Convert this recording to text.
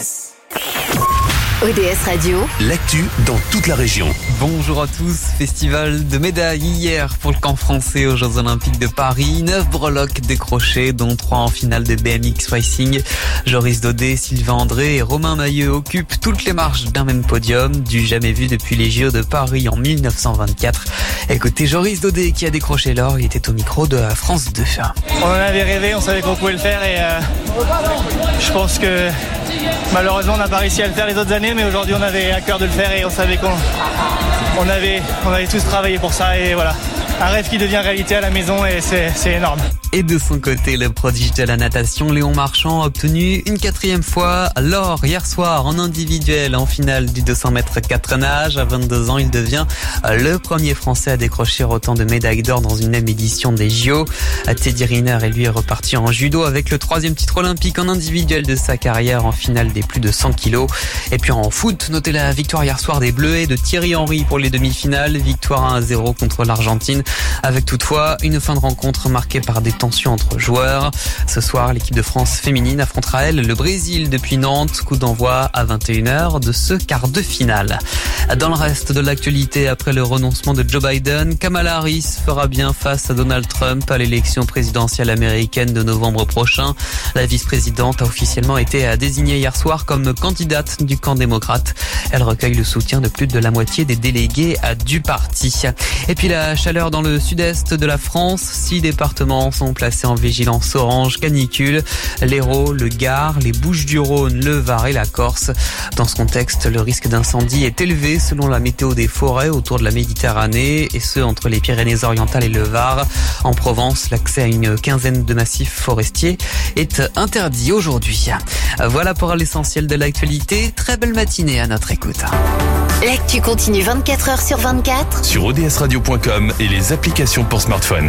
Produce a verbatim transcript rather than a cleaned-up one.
S. O D S Radio, l'actu dans toute la région. Bonjour à tous, festival de médailles hier pour le camp français aux Jeux Olympiques de Paris. Neuf breloques décrochées, dont trois en finale de B M X Racing. Joris Daudet, Sylvain André et Romain Mailleux occupent toutes les marches d'un même podium, du jamais vu depuis les J O de Paris en mille neuf cent vingt-quatre. Écoutez Joris Daudet qui a décroché l'or, il était au micro de France deux. On en avait rêvé, on savait qu'on pouvait le faire et euh, je pense que malheureusement on n'a pas réussi à le faire les autres années, mais aujourd'hui on avait à cœur de le faire et on savait qu'on on avait, on avait tous travaillé pour ça et voilà, un rêve qui devient réalité à la maison et c'est, c'est énorme. Et de son côté, le prodige de la natation, Léon Marchand, a obtenu une quatrième fois l'or hier soir en individuel en finale du deux cents mètres quatre nages. À vingt-deux ans, il devient le premier Français à décrocher autant de médailles d'or dans une même édition des J O. Teddy Riner est lui reparti en judo avec le troisième titre olympique en individuel de sa carrière en finale des plus de cent kilos. Et puis en foot, notez la victoire hier soir des Bleuets de Thierry Henry pour les demi-finales. Victoire un à zéro contre l'Argentine, avec toutefois une fin de rencontre marquée par des tension entre joueurs. Ce soir, l'équipe de France féminine affrontera elle le Brésil depuis Nantes. Coup d'envoi à vingt et une heures de ce quart de finale. Dans le reste de l'actualité, après le renoncement de Joe Biden, Kamala Harris fera bien face à Donald Trump à l'élection présidentielle américaine de novembre prochain. La vice-présidente a officiellement été désignée hier soir comme candidate du camp démocrate. Elle recueille le soutien de plus de la moitié des délégués du parti. Et puis la chaleur dans le sud-est de la France. Six départements sont placés en vigilance orange canicule. L'Hérault, le Gard, les Bouches-du-Rhône, le Var et la Corse. Dans ce contexte, le risque d'incendie est élevé selon la météo des forêts autour de la Méditerranée et ce entre les Pyrénées-Orientales et le Var. En Provence, l'accès à une quinzaine de massifs forestiers est interdit aujourd'hui. Voilà pour l'essentiel de l'actualité. Très belle matinée à notre écoute. L'actu continue vingt-quatre heures sur vingt-quatre Sur O D S radio point com et les applications pour smartphone.